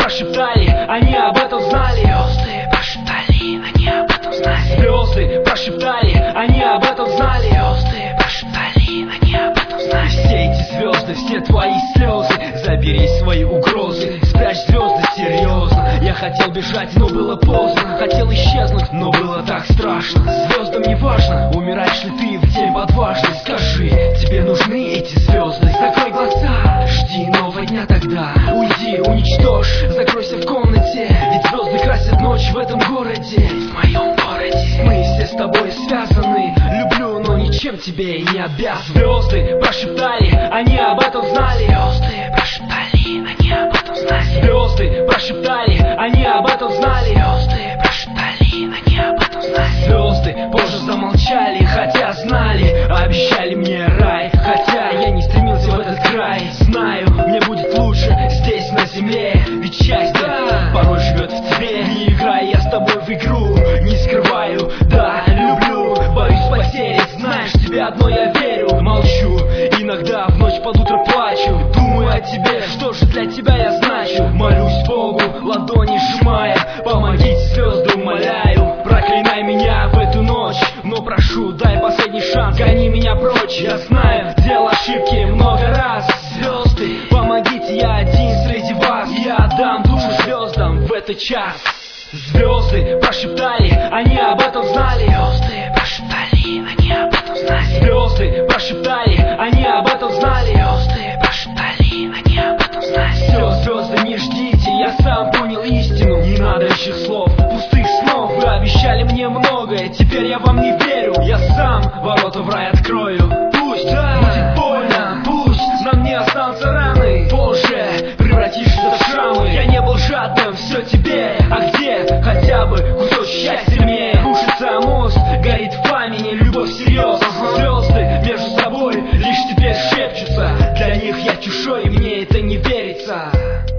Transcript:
прошептали, они об этом знали. Звезды прошептали, они об этом знали. Звезды прошептали, они об этом знали. Звезды прошептали, они об этом знали. Все эти звезды, все твои слезы, забери свои угрозы, спрячь звезды серьезно. Я хотел бежать, но было поздно. Хотел исчезнуть, но было так страшно. Звездам не важно, умираешь ли ты в день подважный. Скажи, тебе нужны эти звезды? Закрой глаза, жди нового дня тогда. Уйди, уничтожь, закройся в комнате. Ведь звезды красят ночь в этом городе, В моем городе. мы все с тобой связаны. Люблю, но ничем тебе и не обязан. Звезды прошептали, они об этом знали. Звезды прошептали, они об этом знали. Звезды прошептали, они об этом знали. Звезды прошептали, они об этом знали. Звезды позже замолчали, хотя знали, обещали мне рай. Хотя я не стремился в этот край. Знаю, мне будет лучше здесь на земле. Ведь счастье порой живет в тебе. Не играй я с тобой в игру, не скрываю, да, люблю. Боюсь потери, знаешь, тебе одно я верю. Молчу, иногда в ночь под утро плачу. Думаю о тебе, что же для тебя я значу. Молюсь Богу, ладони сжимая. Помогите, звезды, умоляю. Проклинай меня в эту ночь, но прошу, дай последний шанс. Гони меня прочь, я знаю, делал ошибки много раз. Звезды, помогите, я один среди вас. Я отдам душу звездам в этот час. Звезды прошептали, они об этом знали. Звезды прошептали, они об этом знали. Звезды прошептали, они об этом знали. Звезды прошептали, они об этом знали. Все, звезды, не ждите, я сам понял истину. Не надо лишних слов, пустых снов. Вы обещали мне многое, теперь я вам не верю. Я сам ворота в рай открою. Пусть будет больно, пусть на мне останутся раны. Позже превратишься в шрамы. Я не был жадным, все тебе. А где хотя бы кусочек счастья мне? Рушится мост, горит в пламени любовь всерьез. Звезды между собой лишь теперь шепчутся. Для них я чужой, и мне это не верится.